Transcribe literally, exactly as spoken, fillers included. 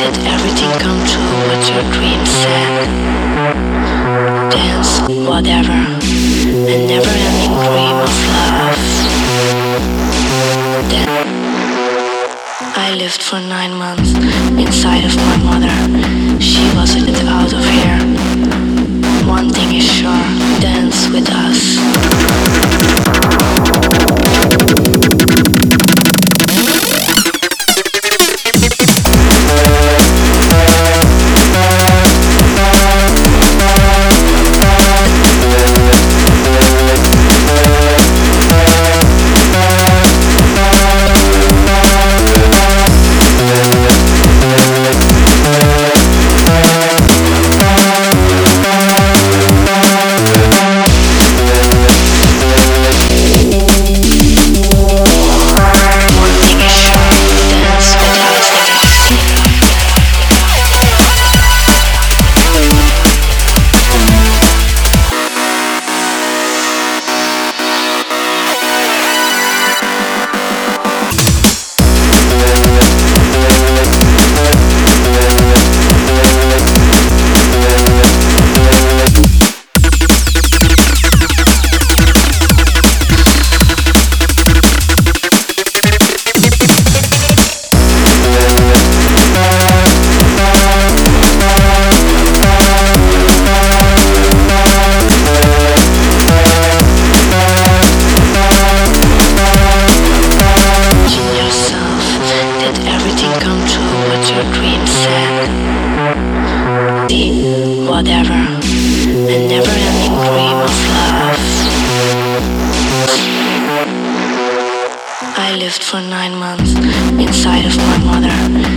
Did everything come true what your dreams said? Dance, whatever, a never-ending dream of love. Then I lived for nine months inside of my mother. She wasn't out of here. One thing is sure, dance with us. Whatever, a never-ending dream of love. I lived for nine months inside of my mother.